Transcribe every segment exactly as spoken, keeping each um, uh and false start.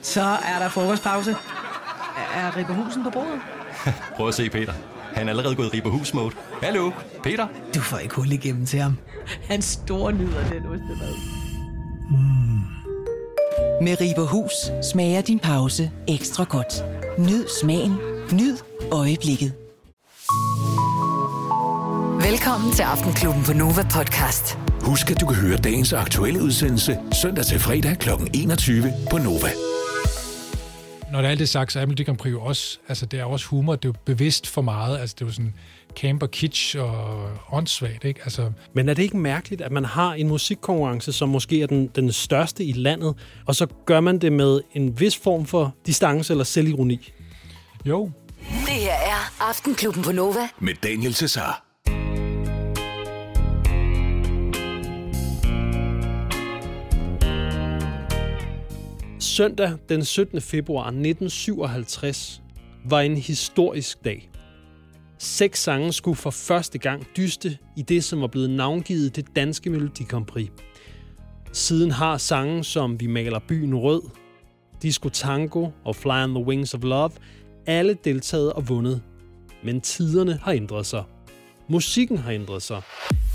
Så er der frokostpause. Er Ribberhusen på bordet? Prøv at se, Peter. Han er allerede gået i Ribberhus-mode. Hallo, Peter? Du får ikke hul igennem til ham. Han store nyder den ostemad. Mm. Med Ribberhus smager din pause ekstra godt. Nyd smagen. Nyd øjeblikket. Velkommen til Aftenklubben på Nova Podcast. Husk, at du kan høre dagens aktuelle udsendelse søndag til fredag klokken enogtyve på Nova. Når det er alt det sagt, så er Melodi Grand Prix jo også, altså det er også humor, det er jo bevidst for meget, altså det er jo sådan camp og kitsch og åndssvagt, ikke? Altså... Men er det ikke mærkeligt, at man har en musikkonkurrence, som måske er den, den største i landet, og så gør man det med en vis form for distance eller selvironi? Jo. Det her er Aftenklubben på Nova. Med Daniel Cesar. Søndag den syttende februar nitten syvoghalvtreds var en historisk dag. Seks sange skulle for første gang dyste i det, som var blevet navngivet det danske Melodi Grand Prix. Siden har sange som Vi maler byen rød, Disco Tango og Fly on the Wings of Love alle deltaget og vundet. Men tiderne har ændret sig. Musikken har ændret sig.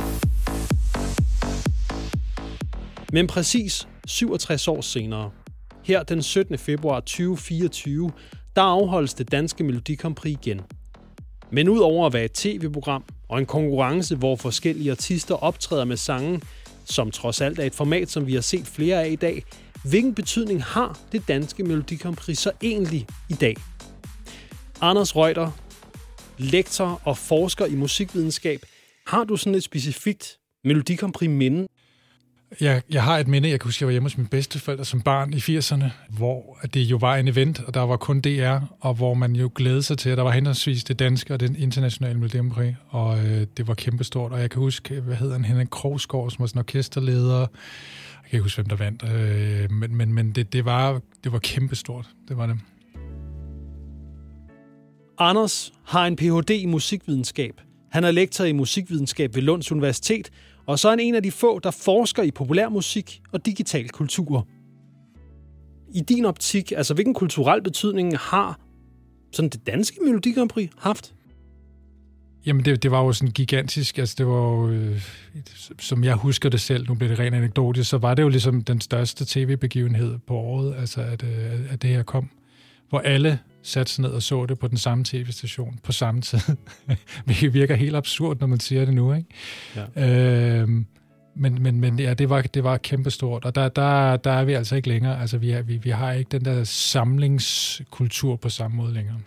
Men præcis syvogtres år senere, her den syttende februar tyve fireogtyve, der afholdes det danske Melodi Grand Prix igen. Men ud over at være et tv-program og en konkurrence, hvor forskellige artister optræder med sange, som trods alt er et format, som vi har set flere af i dag, hvilken betydning har det danske Melodi Grand Prix så egentlig i dag? Anders Reuter, lektor og forsker i musikvidenskab, har du sådan et specifikt Melodi Grand Prix minde? Jeg, jeg har et minde, jeg kan huske, jeg var hjemme hos mine bedsteforældre som barn i firserne, hvor det jo var en event, og der var kun D R, og hvor man jo glædede sig til, at der var henholdsvis det danske og det internationale Melodi Grand Prix, og øh, det var kæmpestort. Og jeg kan huske, hvad hedder han, Henrik Krogsgaard, som var sådan orkesterleder. Jeg kan ikke huske, hvem der vandt, øh, men, men, men det, det, var, det var kæmpestort. Det var det. Anders har en P H D i musikvidenskab. Han er lektor i musikvidenskab ved Lunds Universitet, og så er han en af de få, der forsker i populærmusik og digital kultur. I din optik, altså hvilken kulturel betydning har sådan det danske Melodi Grand Prix haft? Jamen det, det var jo sådan gigantisk, altså det var jo, øh, som jeg husker det selv, nu bliver det ren anekdotisk, så var det jo ligesom den største tv-begivenhed på året, altså at, øh, at det her kom, hvor alle satte sig ned og så det på den samme tv-station på samme tid. Det virker helt absurd, når man siger det nu, ikke? Ja. Øhm, men, men, men ja, det var, det var kæmpestort, og der, der, der er vi altså ikke længere. Altså, vi, er, vi, vi har ikke den der samlingskultur på samme måde længere.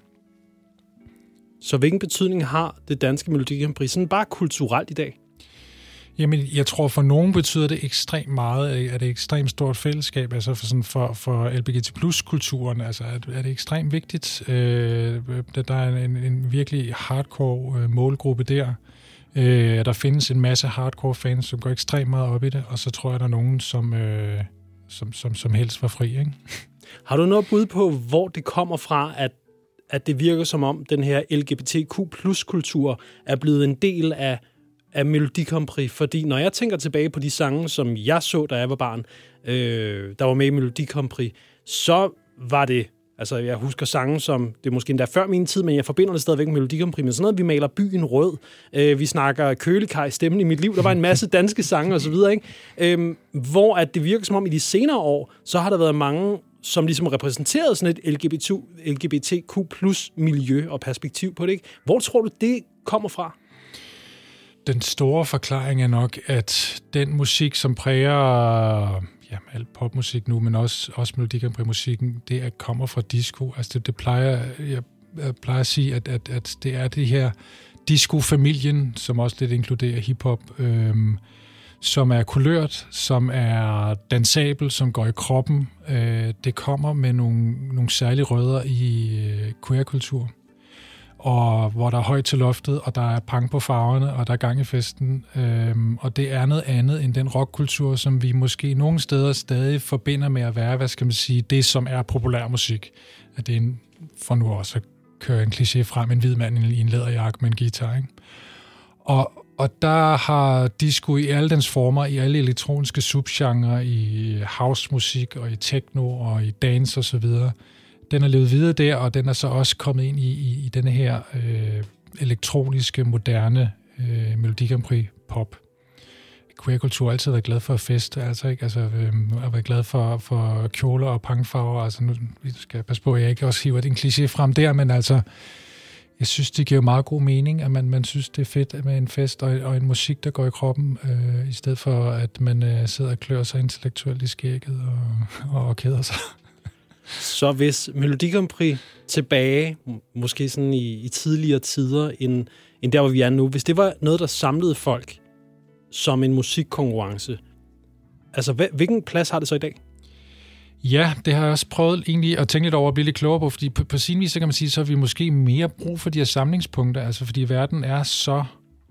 Så hvilken betydning har det danske Melodi Grand Prix sådan bare kulturelt i dag? Jamen, jeg tror, for nogen betyder det ekstremt meget, at det er et ekstremt stort fællesskab, altså for, sådan for, for L G B T plus kulturen, altså er, er det ekstremt vigtigt. Øh, der er en, en virkelig hardcore øh, målgruppe der. Øh, der findes en masse hardcore fans, som går ekstremt meget op i det, og så tror jeg, der er nogen, som, øh, som, som, som helst var fri, ikke? Har du noget bud på, hvor det kommer fra, at, at det virker som om, den her L G B T Q plus kultur er blevet en del af af Melodi Grand Prix, fordi når jeg tænker tilbage på de sange, som jeg så, da jeg var barn, øh, der var med i Melodi Grand Prix, så var det, altså jeg husker sange, som det er måske endda før min tid, men jeg forbinder det stadigvæk med Melodi Grand Prix, men sådan noget, vi maler byen rød, øh, vi snakker Kølekaj, Stemmen i mit liv, der var en masse danske sange og så videre, ikke? Øh, hvor at det virker som om i de senere år, så har der været mange, som ligesom repræsenterede sådan et L G B T Q plus miljø og perspektiv på det, ikke? Hvor tror du, det kommer fra? Den store forklaring er nok, at den musik, som præger ja, alt popmusik nu, men også, også Melodi Grand Prix-musikken, det er, kommer fra disco. Altså det, det plejer, jeg, jeg plejer at sige, at, at, at det er det her disco-familien, som også lidt inkluderer hiphop, øhm, som er kulørt, som er dansabel, som går i kroppen. Øh, det kommer med nogle, nogle særlige rødder i øh, queer-kultur. Og hvor der er højt til loftet, og der er pang på farverne, og der er gang i festen. Øhm, og det er noget andet end den rockkultur, som vi måske nogle steder stadig forbinder med at være, hvad skal man sige, det som er populærmusik. At det er en, for nu også at køre en kliché frem, en hvid mand i en læderjakke med en guitar, ikke? Og, Og der har disco i alle dens former, i alle elektroniske subgenre, i housemusik og i techno og i dance og så videre. Den er levet videre der, og den er så også kommet ind i, i, i denne her øh, elektroniske, moderne øh, Melodi Grand Prix pop. Queerkultur har altid været glad for at feste, altså ikke? Altså, øh, har været glad for, for kjoler og pangfarver. Altså, nu skal jeg passe på, at jeg ikke også hiver en kliché frem der, men altså, jeg synes, det giver meget god mening, at man, man synes, det er fedt med en fest og, og en musik, der går i kroppen, øh, i stedet for, at man øh, sidder og klør sig intellektuelt i skægget og, og keder sig. Så hvis Melodi Grand Prix tilbage, måske sådan i, i tidligere tider, end, end der, hvor vi er nu, hvis det var noget, der samlede folk som en musikkonkurrence, altså hvilken plads har det så i dag? Ja, det har jeg også prøvet egentlig at tænke lidt over at blive lidt klogere på, fordi på, på sin vis, så kan man sige, så har vi måske mere brug for de her samlingspunkter, altså fordi verden er så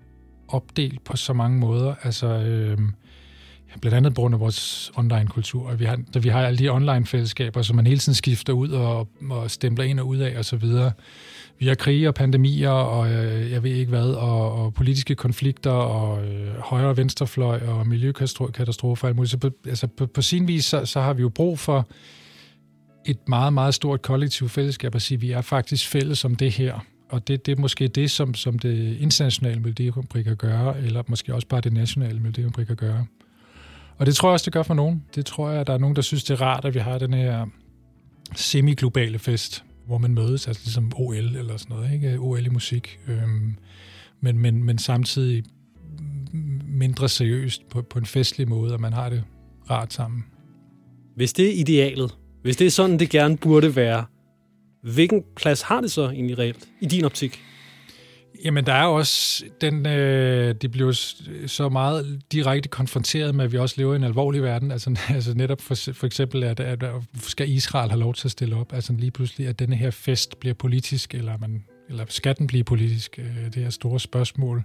opdelt på så mange måder, altså øh, blandt andet på grund af vores online-kultur, og vi har, vi har alle de online-fællesskaber, som man hele tiden skifter ud og, og stempler ind og ud af og så videre. Vi har krige og pandemier, og øh, jeg ved ikke hvad, og, og politiske konflikter, og øh, højre- og venstrefløj, og miljøkatastrofer. Altså på, altså på, på sin vis, så, så har vi jo brug for et meget, meget stort kollektivt fællesskab at sige, at vi er faktisk fælles om det her. Og det, det er måske det, som, som det internationale Melodi Grand Prix kan gøre, eller måske også bare det nationale Melodi Grand Prix kan gøre. Og det tror jeg også, det gør for nogen. Det tror jeg, at der er nogen, der synes, det er rart, at vi har den her semi-globale fest, hvor man mødes, altså ligesom O L eller sådan noget, ikke? O L i musik, øhm, men, men, men samtidig mindre seriøst på, på en festlig måde, og man har det rart sammen. Hvis det er idealet, hvis det er sådan, det gerne burde være, hvilken plads har det så egentlig reelt i din optik? Jamen, der er også den, øh, det bliver så meget direkte konfronteret med, at vi også lever i en alvorlig verden. Altså, altså netop for, for eksempel, at, at skal Israel have lov til at stille op? Altså lige pludselig, at denne her fest bliver politisk, eller, man, eller skal den blive politisk? Øh, det er store spørgsmål.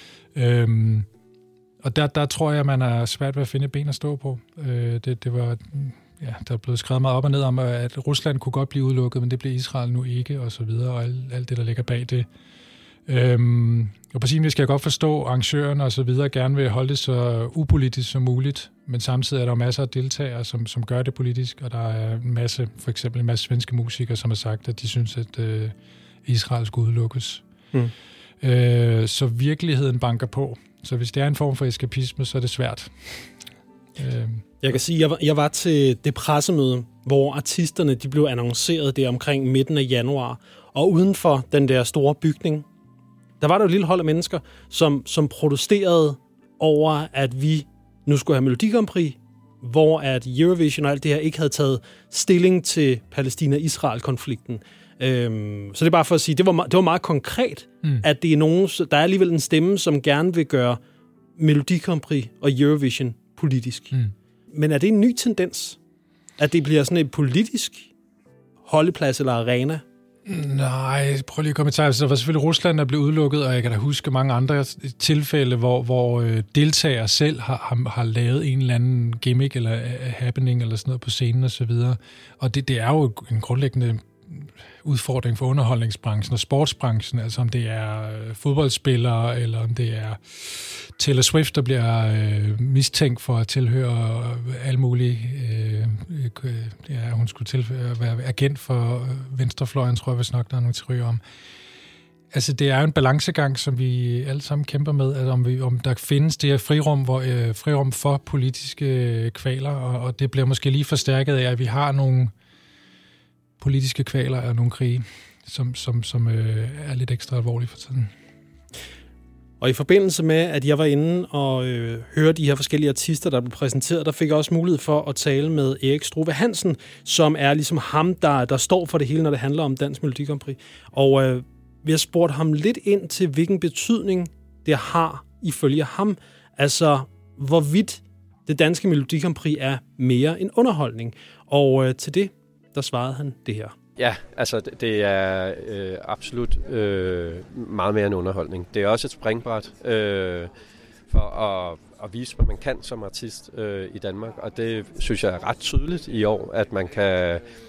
Øhm, og der, der tror jeg, man er svært ved at finde ben at stå på. Øh, det, det var... Ja, der er blevet skrevet meget op og ned om, at Rusland kunne godt blive udelukket, men det blev Israel nu ikke, og så videre, og alt, alt det, der ligger bag det. Øhm, og på sin vis skal jeg godt forstå, at arrangørerne og så videre gerne vil holde det så upolitisk som muligt, men samtidig er der masser af deltagere, som, som gør det politisk, og der er en masse, for eksempel en masse svenske musikere, som har sagt, at de synes, at øh, Israel skulle udelukkes. Mm. Øh, så virkeligheden banker på. Så hvis det er en form for eskapisme, så er det svært. Øh, Jeg kan sige, jeg var, jeg var til det pressemøde, hvor artisterne de blev annonceret der omkring midten af januar, og uden for den der store bygning, der var der et lille hold af mennesker, som, som protesterede over, at vi nu skulle have Melodi Grand Prix, hvor at Eurovision og alt det her ikke havde taget stilling til Palæstina-Israel-konflikten. Øhm, så det er bare for at sige, det var, det var meget konkret, mm. at det er nogen, der er alligevel en stemme, som gerne vil gøre Melodi Grand Prix og Eurovision politisk. Mm. Men er det en ny tendens, at det bliver sådan et politisk holdeplads eller arena? Nej, prøv lige at komme i tanke. Der var selvfølgelig Rusland, der blev udelukket, og jeg kan da huske mange andre tilfælde, hvor, hvor deltagere selv har, har, har lavet en eller anden gimmick eller happening eller sådan noget på scenen og så videre. Og det, det er jo en grundlæggende udfordring for underholdningsbranchen og sportsbranchen, altså om det er fodboldspillere, eller om det er Taylor Swift, der bliver øh, mistænkt for at tilhøre alle mulige, øh, øh, ja, hun skulle tilhøre, være agent for venstrefløjen, tror jeg, hvis nok der er nogle teorier om. Altså, det er jo en balancegang, som vi alle sammen kæmper med, altså, om, vi, om der findes det her frirum, hvor, øh, frirum for politiske kvaler, og, og det bliver måske lige forstærket af, at vi har nogle politiske kvaler og nogle krige, som, som, som øh, er lidt ekstra alvorlige for tiden. Og i forbindelse med, at jeg var inde og øh, høre de her forskellige artister, der blev præsenteret, der fik jeg også mulighed for at tale med Erik Struve Hansen, som er ligesom ham, der, der står for det hele, når det handler om Dansk Melodi Grand Prix. Og øh, vi har spurgt ham lidt ind til, hvilken betydning det har ifølge ham. Altså, hvorvidt det danske Melodi Grand Prix er mere end underholdning. Og øh, til det, der svarede han det her. Ja, altså det er øh, absolut øh, meget mere en underholdning. Det er også et springbræt øh, for at, at vise, hvad man kan som artist øh, i Danmark. Og det synes jeg er ret tydeligt i år, at man kan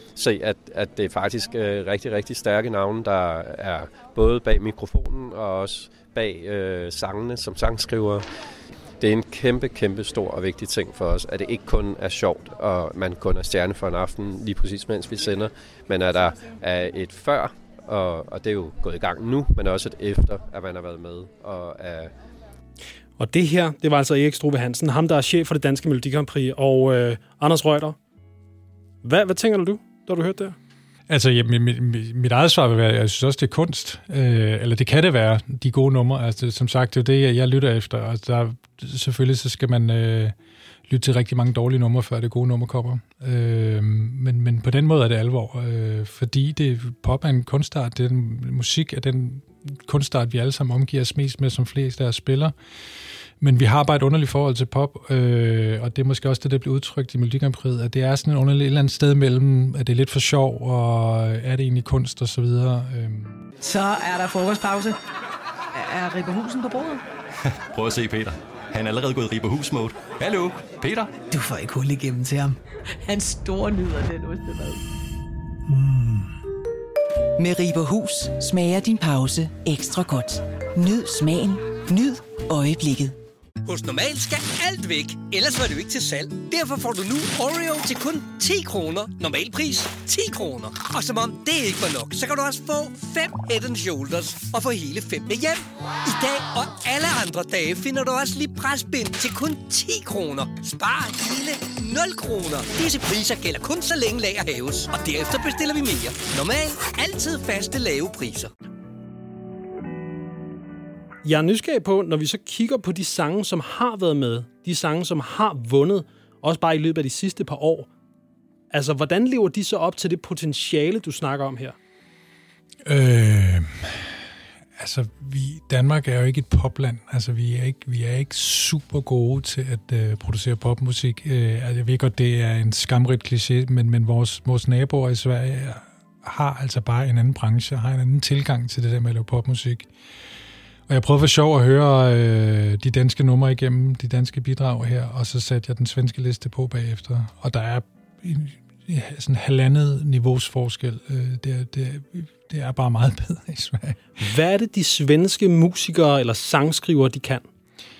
se, at, at det er faktisk øh, rigtig, rigtig stærke navne, der er både bag mikrofonen og også bag øh, sangene som sangskriver. Det er en kæmpe, kæmpe stor og vigtig ting for os, at det ikke kun er sjovt, og man kun er stjerne for en aften, lige præcis mens vi sender, men at der er et før, og, og det er jo gået i gang nu, men også et efter, at man har været med. Og, er og det her, det var altså Erik Struve Hansen, ham der er chef for det danske Melodi Grand Prix, og øh, Anders Reuter. Hvad, hvad tænker du, da du hørte det? Altså, ja, mit, mit, mit eget svar vil være, jeg synes også, det er kunst. Øh, eller det kan det være, de gode numre. Altså, som sagt, det er det, jeg lytter efter. Og der, selvfølgelig så skal man øh, lytte til rigtig mange dårlige numre, før det gode nummer kommer. Øh, men, men på den måde er det alvor. Øh, fordi det, pop er en kunstart. Det er den, musik er den kunstart, vi alle sammen omgiver os mest med, som flest af os spiller. Men vi har bare et underligt forhold til pop, øh, og det er måske også det, der bliver udtrykt i Melodi Grand Prix, at det er sådan et underligt et eller andet sted mellem, at det er lidt for sjov, og er det egentlig kunst og så videre. Øh. Så er der frokostpause. Er Ribberhusen på bordet? Prøv at se, Peter. Han er allerede gået i Ribberhus-mode. Hallo, Peter? Du får ikke hul igennem til ham. Han store nyder den ostemad. Mm. Med Ribberhus smager din pause ekstra godt. Nyd smagen, nyd øjeblikket. Hos Normal skal alt væk, ellers var det jo ikke til salg. Derfor får du nu Oreo til kun ti kroner. Normalpris ti kroner. Og som om det ikke var nok, så kan du også få fem Head and Shoulders og få hele fem med hjem. I dag og alle andre dage finder du også lige presbind til kun ti kroner. Spar hele nul kroner. Disse priser gælder kun så længe lager haves, og derefter bestiller vi mere. Normal, altid faste lave priser. Jeg er nysgerrig på, når vi så kigger på de sange, som har været med, de sange, som har vundet, også bare i løbet af de sidste par år. Altså, hvordan lever de så op til det potentiale, du snakker om her? Øh, altså, vi, Danmark er jo ikke et popland. Altså, vi er ikke, vi er ikke super gode til at øh, producere popmusik. Øh, altså, jeg ved godt, det er en skamrigt kliché, men, men vores, vores naboer i Sverige har altså bare en anden branche, har en anden tilgang til det der med at lave popmusik. Og jeg prøvede for sjov at høre øh, de danske numre igennem, de danske bidrag her, og så satte jeg den svenske liste på bagefter. Og der er en, sådan halvandet niveaus forskel. Øh, det, det, det er bare meget bedre i Sverige. Hvad er det, de svenske musikere eller sangskrivere, de kan?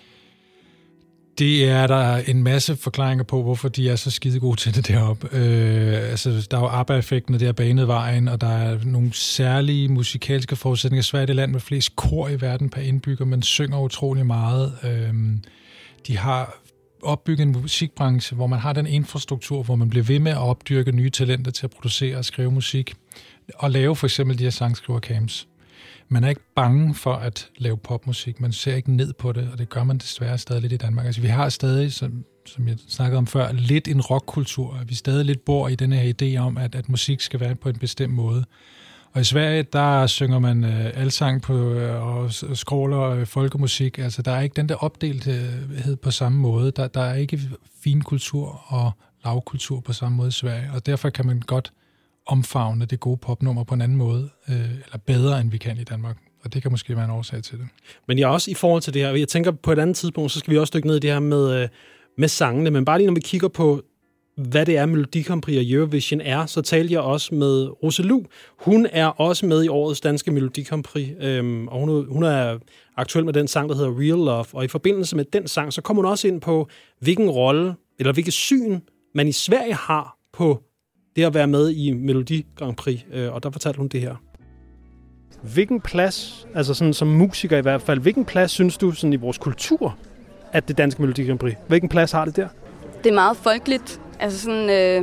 Det er der en masse forklaringer på, hvorfor de er så skide gode til det deroppe. Øh, altså, der er jo ABBA-effekten, og det har banet vejen, og der er nogle særlige musikalske forudsætninger. Sverige er det land med flest kor i verden per indbygger, man synger utrolig meget. Øh, de har opbygget en musikbranche, hvor man har den infrastruktur, hvor man bliver ved med at opdyrke nye talenter til at producere og skrive musik, og lave for eksempel de her sangskrivercamps. Man er ikke bange for at lave popmusik. Man ser ikke ned på det, og det gør man desværre stadig lidt i Danmark. Altså, vi har stadig, som, som jeg snakkede om før, lidt en rockkultur. Vi stadig lidt bor i denne her idé om, at, at musik skal være på en bestemt måde. Og i Sverige, der synger man øh, alsang på, øh, og skråler øh, folkemusik. Altså, der er ikke den der opdelthed på samme måde. Der, der er ikke finkultur og lavkultur på samme måde i Sverige. Og derfor kan man godt omfavne det gode popnummer på en anden måde, øh, eller bedre, end vi kan i Danmark. Og det kan måske være en årsag til det. Men jeg også i forhold til det her, jeg tænker på et andet tidspunkt, så skal vi også dykke ned i det her med, med sangene, men bare lige når vi kigger på, hvad det er, Melodi Grand Prix og Eurovision er, så talte jeg også med Roselu. Hun er også med i årets danske Melodi Grand Prix, øhm, og hun er, hun er aktuel med den sang, der hedder Real Love, og i forbindelse med den sang, så kommer hun også ind på, hvilken rolle, eller hvilket syn, man i Sverige har på det at være med i Melodi Grand Prix, og der fortalte hun det her. Hvilken plads, altså sådan som musiker i hvert fald, hvilken plads synes du sådan i vores kultur, at det danske Melodi Grand Prix, hvilken plads har det der? Det er meget folkeligt, altså sådan øh,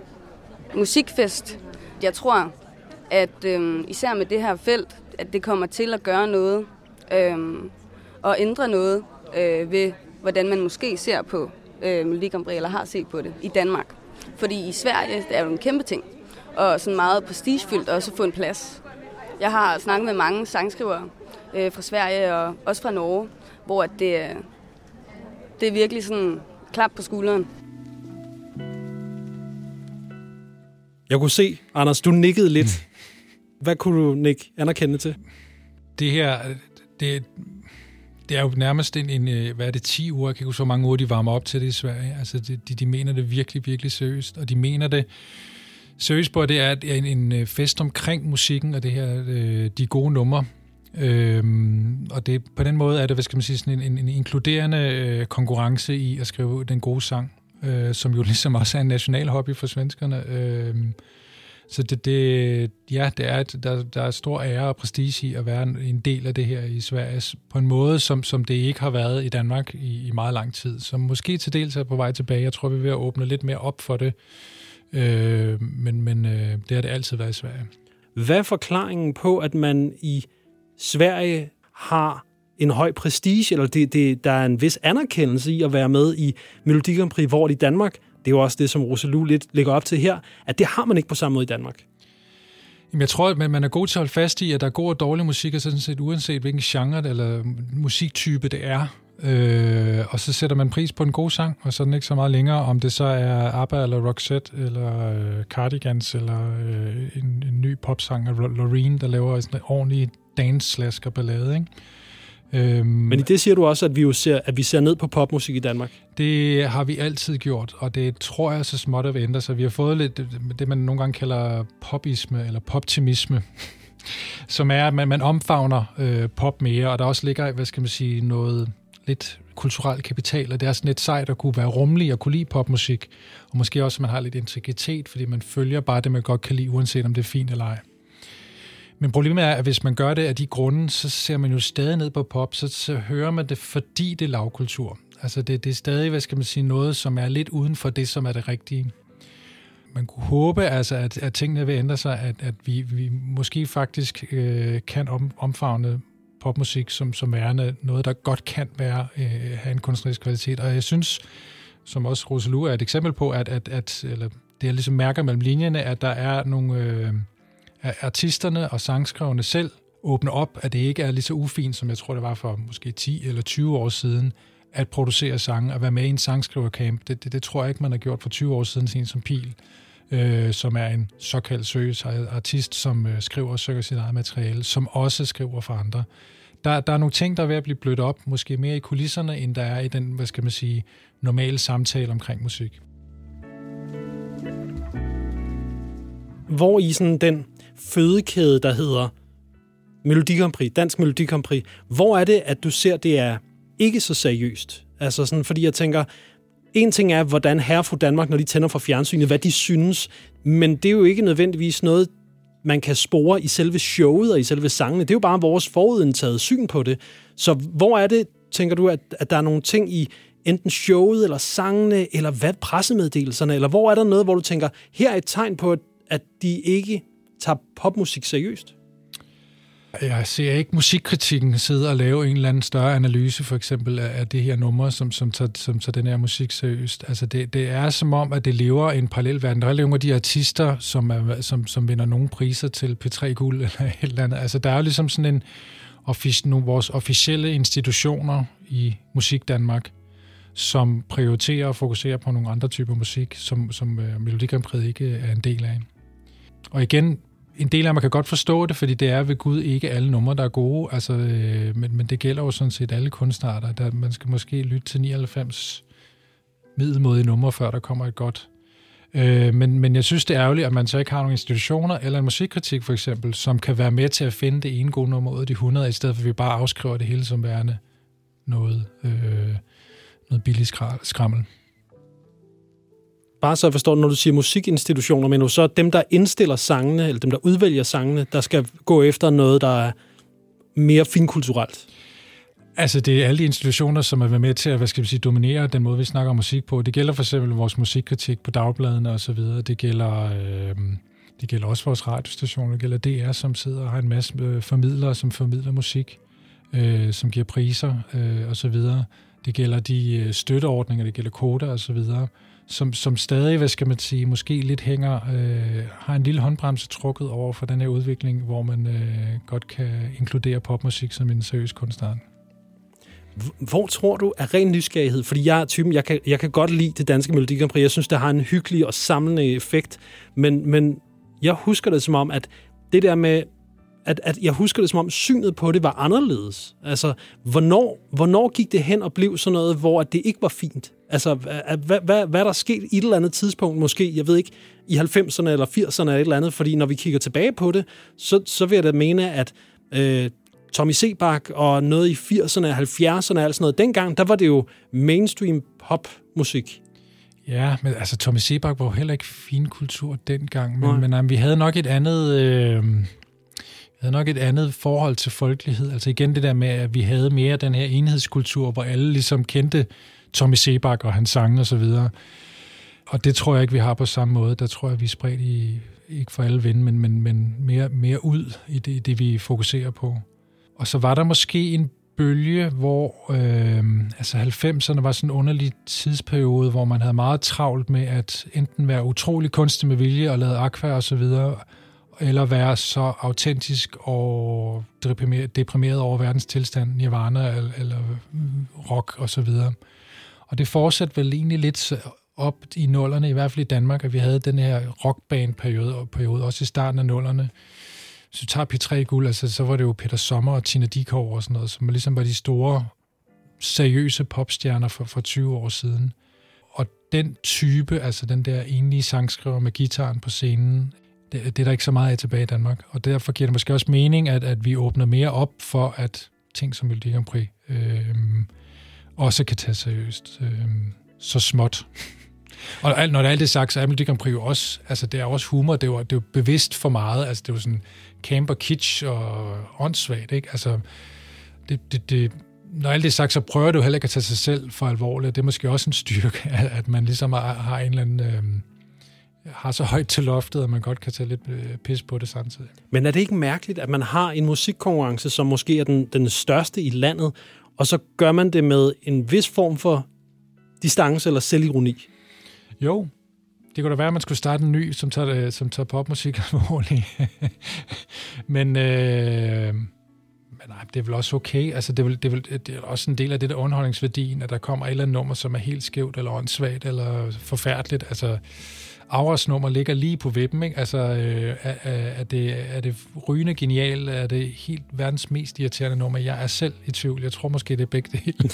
musikfest. Jeg tror, at øh, især med det her felt, at det kommer til at gøre noget øh, og ændre noget øh, ved, hvordan man måske ser på øh, Melodi Grand Prix, eller har set på det i Danmark. Fordi i Sverige det er jo en kæmpe ting, og sådan meget prestigefyldt også at få en plads. Jeg har snakket med mange sangskrivere øh, fra Sverige og også fra Norge, hvor at det, det er virkelig sådan klap på skulderen. Jeg kunne se, Anders, du nikkede lidt. Hvad kunne du nikke anerkende til? Det her, det, det er jo nærmest en, en, hvad er det, ti uger, jeg kan ikke huske, så mange uger de varmer op til det i Sverige. Altså, de, de mener det virkelig, virkelig seriøst, og de mener det Seriøsborg, det er en, en fest omkring musikken og det her, øh, de gode numre. Øhm, og det, på den måde er det, hvad skal man sige, sådan en, en, en inkluderende øh, konkurrence i at skrive den gode sang, øh, som jo ligesom også er en national hobby for svenskerne. Øh, så det, det, ja, det er, der, der er stor ære og prestige i at være en, en del af det her i Sverige, på en måde, som, som det ikke har været i Danmark i, i meget lang tid. Som måske til dels er på vej tilbage. Jeg tror, vi er ved at åbne lidt mere op for det. Øh, men men øh, det har det altid været i Sverige. Hvad er forklaringen på, at man i Sverige har en høj prestige, eller det, det, der er en vis anerkendelse i at være med i Melodi Grand Prix, hvor i Danmark, det er jo også det, som Rosalou lidt lægger op til her, at det har man ikke på samme måde i Danmark? Jamen, jeg tror, at man er god til at holde fast i, at der er god og dårlig musik, og sådan set uanset hvilken genre eller musiktype det er. Øh, og så sætter man pris på en god sang, og så er den ikke så meget længere, om det så er ABBA eller Roxette eller øh, Cardigans eller øh, en, en ny popsang af Loreen, der laver sådan en ordentlig dance-slasker-ballade, ikke? Øhm, Men i det siger du også, at vi jo ser, at vi ser ned på popmusik i Danmark? Det har vi altid gjort, og det tror jeg så småt at ændre sig. Vi har fået lidt det, man nogle gange kalder popisme eller poptimisme, som er, at man, man omfavner øh, pop mere, og der også ligger, hvad skal man sige, noget lidt kulturel kapital, og det er sådan lidt sejt at kunne være rummelig og kunne lide popmusik, og måske også, at man har lidt integritet, fordi man følger bare det, man godt kan lide, uanset om det er fint eller ej. Men problemet er, at hvis man gør det af de grunde, så ser man jo stadig ned på pop, så, så hører man det, fordi det er lavkultur. Altså det, det er stadig, hvad skal man sige, noget, som er lidt uden for det, som er det rigtige. Man kunne håbe, altså, at, at tingene vil ændre sig, at, at vi, vi måske faktisk øh, kan om, omfavne popmusik som, som værende noget, der godt kan være, øh, have en kunstnerisk kvalitet. Og jeg synes, som også Rosalou er et eksempel på, at, at, at eller det jeg ligesom mærker mellem linjerne, at der er nogle øh, artisterne og sangskriverne selv åbner op, at det ikke er lige så ufint, som jeg tror, det var for måske ti eller tyve år siden, at producere sange og være med i en sangskrivercamp. Det, det, det tror jeg ikke, man har gjort for tyve år siden, sådan som Pil, øh, som er en såkaldt seriøs artist, som øh, skriver og søger sit eget materiale, som også skriver for andre. Der, der er nogle ting, der er ved at blive blødt op, måske mere i kulisserne, end der er i den, hvad skal man sige, normale samtale omkring musik. Hvor i sådan den fødekæde, der hedder Melodi Grand Prix, Dansk Melodi Grand Prix, hvor er det, at du ser, det er ikke så seriøst? Altså sådan, fordi jeg tænker, en ting er, hvordan herre fru Danmark, når de tænder for fjernsynet, hvad de synes, men det er jo ikke nødvendigvis noget, man kan spore i selve showet og i selve sangene. Det er jo bare vores forudindtaget syn på det. Så hvor er det, tænker du, at, at der er nogle ting i enten showet, eller sangene, eller hvad pressemeddelelserne, eller hvor er der noget, hvor du tænker, her er et tegn på, at, at de ikke tager popmusik seriøst? Jeg ser ikke musikkritikken sidde og lave en eller anden større analyse, for eksempel, af det her nummer, som, som, tager, som tager den her musik seriøst. Altså det, det er som om, at det lever en parallel verden. Der er nogle af de artister, som, er, som, som vinder nogle priser til P tre Guld eller et eller andet. Altså der er jo ligesom sådan en offic, nogle vores officielle institutioner i Musik Danmark, som prioriterer og fokuserer på nogle andre typer musik, som, som uh, Melodi Grand Prix ikke er en del af. Og igen, en del af man kan godt forstå det, fordi det er ved Gud ikke alle numre, der er gode, altså, øh, men, men det gælder jo sådan set alle kunstarter. Der, man skal måske lytte til nioghalvfems middelmådige numre, før der kommer et godt. Øh, men, men jeg synes, det er ærgerligt, at man så ikke har nogle institutioner, eller en musikkritik for eksempel, som kan være med til at finde det ene gode nummer ud af de hundrede, i stedet for at vi bare afskriver det hele som værende noget, øh, noget billigt skrammel. Bare så jeg forstår, når du siger musikinstitutioner, men du så dem, der indstiller sangene, eller dem, der udvælger sangene, der skal gå efter noget, der er mere finkulturelt? Altså, det er alle de institutioner, som er med til at, hvad skal vi sige, dominere den måde, vi snakker om musik på. Det gælder for eksempel vores musikkritik på dagbladene og så videre. Det gælder, øh, det gælder også vores radiostationer. Det gælder D R, som sidder og har en masse øh, formidlere, som formidler musik, øh, som giver priser øh, og så videre. Det gælder de øh, støtteordninger, det gælder koder og så videre. Som, som stadig, hvad skal man sige, måske lidt hænger, øh, har en lille håndbremse trukket over for den her udvikling, hvor man øh, godt kan inkludere popmusik som en seriøs kunstart. Hvor tror du er ren nysgerrighed? Fordi jeg er typen, jeg kan, jeg kan godt lide det danske Melodi Grand Prix. Jeg synes, det har en hyggelig og samlende effekt. Men, men jeg husker det som om, at det der med, at, at jeg husker det som om, synet på det var anderledes. Altså, hvornår, hvornår gik det hen og blev sådan noget, hvor det ikke var fint? Altså, hvad, hvad, hvad er der sket i et eller andet tidspunkt, måske, jeg ved ikke, i halvfemserne eller firserne eller et eller andet, fordi når vi kigger tilbage på det, så, så vil jeg da mene, at øh, Tommy Sebak og noget i firserne og halvfjerdserne og alt sådan noget, dengang, der var det jo mainstream popmusik. Ja, men altså Tommy Sebak var jo heller ikke finkultur dengang, men, men um, vi havde nok et andet... Øh, Vi havde nok et andet forhold til folkelighed. Altså igen det der med, at vi havde mere den her enhedskultur, hvor alle ligesom kendte Tommy Sebak og hans sange og så videre. Og det tror jeg ikke, vi har på samme måde. Der tror jeg, vi er spredt i, ikke for alle vinde, men, men, men mere, mere ud i det, det, vi fokuserer på. Og så var der måske en bølge, hvor øh, altså halvfemserne var sådan en underlig tidsperiode, hvor man havde meget travlt med at enten være utrolig kunstig med vilje og lave aqua og så videre, eller være så autentisk og deprimeret over verdens tilstand, Nirvana eller, eller rock og så videre. Og det fortsatte vel egentlig lidt op i nullerne, i hvert fald i Danmark, at vi havde den her rockband-periode, periode, også i starten af nullerne. Så tager P tre Guld, altså så var det jo Peter Sommer og Tina Dickow og sådan noget, som ligesom var de store, seriøse popstjerner for, for tyve år siden. Og den type, altså den der enlige sangskriver med gitaren på scenen, Det, det er der ikke så meget af tilbage i Danmark, og derfor giver det måske også mening, at, at vi åbner mere op for, at ting som Melodi Grand Prix øh, også kan tage seriøst. Øh, så småt. Og når det alt er sagt, så er Melodi Grand Prix jo også, altså det er også humor, det er jo, det er jo bevidst for meget, altså det er jo sådan camp og kitsch og åndssvagt, ikke? Altså, det, det, det, når alt det er sagt, så prøver du heller ikke at tage sig selv for alvorligt. Det er måske også en styrke, at, at man ligesom har, har en eller anden... Øh, har så højt til loftet, at man godt kan tage lidt pis på det samtidig. Men er det ikke mærkeligt, at man har en musikkonkurrence, som måske er den, den største i landet, og så gør man det med en vis form for distance eller selvironi? Jo, det kunne da være, at man skulle starte en ny, som tager, som tager popmusik alvorligt. men, øh, men nej, det er vel også okay. Altså, det, er vel, det, er vel, det er også en del af det der underholdningsværdien, at der kommer et eller andet nummer, som er helt skævt, eller åndssvagt, eller forfærdeligt. Altså, Auras nummer ligger lige på vippen, ikke? Altså, øh, er, er, det, er det rygende genialt? Er det helt verdens mest irriterende nummer? Jeg er selv i tvivl. Jeg tror måske, det er begge dele.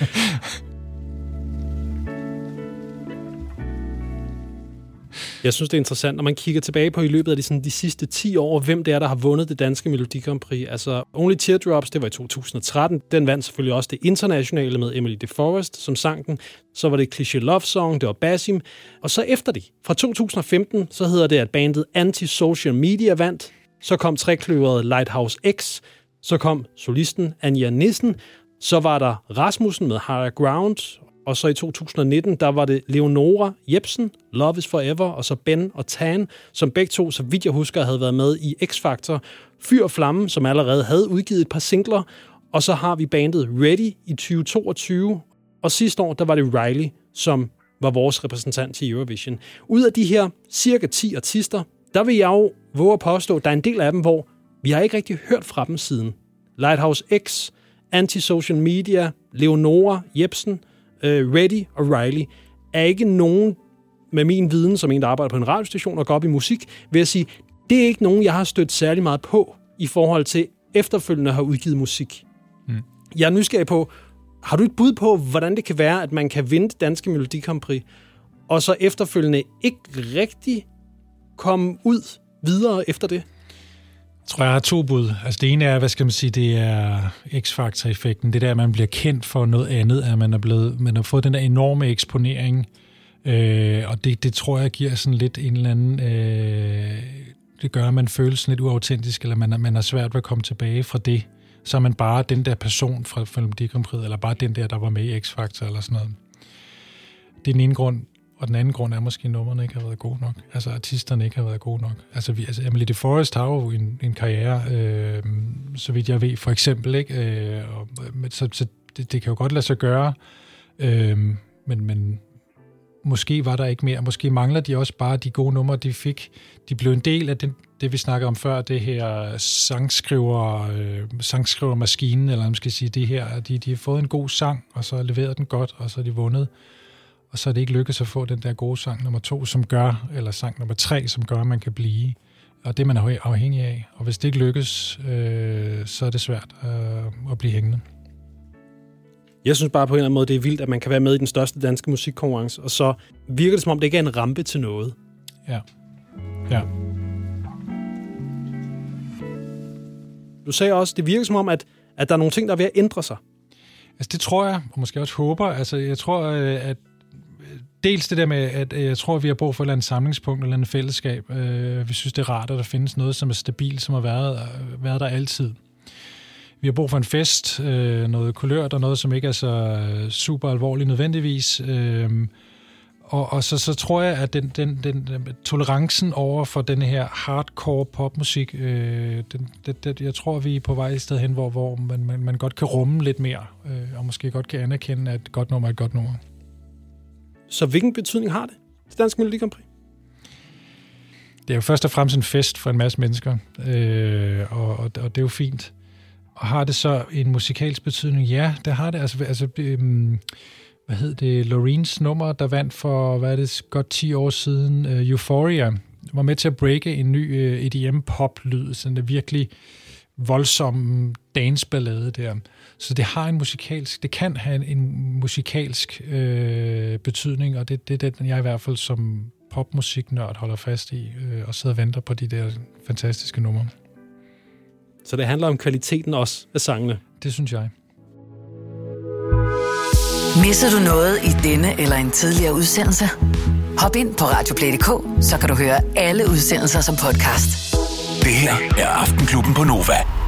Jeg synes, det er interessant, når man kigger tilbage på i løbet af de, sådan, de sidste ti år, hvem det er, der har vundet det danske Melodi Grand Prix. Altså, Only Teardrops, det var i to tusind og tretten. Den vandt selvfølgelig også det internationale med Emily De Forest, som sang den. Så var det Cliché Love Song, det var Basim. Og så efter det, fra to tusind og femten, så hedder det, at bandet Anti-Social Media vandt. Så kom trekløveret Lighthouse X. Så kom solisten Anja Nissen. Så var der Rasmussen med Higher Ground. Og så i to tusind og nitten, der var det Leonora Jepsen, Love is Forever, og så Ben og Tan, som begge to, så vidt jeg husker, havde været med i X-Factor. Fyr og Flamme, som allerede havde udgivet et par singler. Og så har vi bandet Ready i tyve toogtyve. Og sidste år, der var det Riley, som var vores repræsentant til Eurovision. Ud af de her cirka ti artister, der vil jeg jo våge at påstå, at der er en del af dem, hvor vi har ikke rigtig hørt fra dem siden. Lighthouse X, Anti-Social Media, Leonora Jepsen, Uh, Ready og Riley er ikke nogen med min viden, som en, der arbejder på en radiostation og går op i musik, vil jeg sige, det er ikke nogen, jeg har stødt særlig meget på i forhold til efterfølgende at have udgivet musik. Mm. Jeg er nysgerrig på, har du et bud på, hvordan det kan være, at man kan vinde danske Melodi Grand Prix, og så efterfølgende ikke rigtig komme ud videre efter det? Jeg tror, jeg har to bud. Altså det ene er, hvad skal man sige, det er X-Factor-effekten. Det der, at man bliver kendt for noget andet, at man er blevet, man har fået den der enorme eksponering. Øh, og det, det tror jeg giver sådan lidt en eller anden... Øh, det gør, at man føler sådan lidt uautentisk, eller man, man har svært ved at komme tilbage fra det. Så er man bare den der person fra, fra Melodi Grand Prix, eller bare den der, der var med i X-Factor, eller sådan noget. Det er den ene grund. Og den anden grund er måske, at nummerne ikke har været gode nok. Altså, artisterne ikke har været gode nok. Altså, vi, altså Emily De Forest har jo en, en karriere, øh, så vidt jeg ved, for eksempel, ikke? Øh, og, så så det, det kan jo godt lade sig gøre, øh, men, men måske var der ikke mere. Måske mangler de også bare de gode numre, de fik. De blev en del af det, det vi snakkede om før, det her sangskriver, øh, sangskrivermaskinen, eller man skal sige, det her, de, de har fået en god sang, og så leveret den godt, og så er de vundet. Og så er det ikke lykkedes at få den der gode sang nummer to, som gør, eller sang nummer tre, som gør, at man kan blive. Og det er man afhængig af. Og hvis det ikke lykkes, øh, så er det svært øh, at blive hængende. Jeg synes bare på en eller anden måde, det er vildt, at man kan være med i den største danske musikkonkurrence, og så virker det som om, det ikke er en rampe til noget. Ja. Ja. Du sagde også, det virker som om, at, at der er nogle ting, der er ved at ændre sig. Altså det tror jeg, og måske også håber. Altså jeg tror, at dels det der med, at jeg tror, at vi har brug for et eller andet samlingspunkt, eller et fællesskab. Vi synes, det er rart, at der findes noget, som er stabilt, som har været, været der altid. Vi har brug for en fest, noget kulørt og noget, som ikke er så super alvorligt nødvendigvis. Og, og så, så tror jeg, at den, den, den, den tolerancen over for den her hardcore popmusik, øh, den, den, den, jeg tror, vi er på vej et sted hen, hvor, hvor man, man, man godt kan rumme lidt mere, øh, og måske godt kan anerkende, at et godt nummer er et godt nummer. Så hvilken betydning har det til Dansk Melodi Grand Prix? Det er jo først og fremmest en fest for en masse mennesker, øh, og, og, og det er jo fint. Og har det så en musikalsk betydning? Ja, det har det. Altså, altså øh, hvad hed det, Loreens nummer, der vandt for, hvad er det, godt ti år siden, uh, Euphoria, var med til at breake en ny uh, E D M-pop-lyd, sådan en virkelig voldsom danceballade der. Så det har en musikalsk, det kan have en, en musikalsk øh, betydning, og det, det er den, jeg i hvert fald som popmusiknørd holder fast i, øh, og sidder og venter på de der fantastiske numre. Så det handler om kvaliteten også af sangene? Det synes jeg. Misser du noget i denne eller en tidligere udsendelse? Hop ind på radioplay punktum d k, så kan du høre alle udsendelser som podcast. Det her er Aftenklubben på Nova.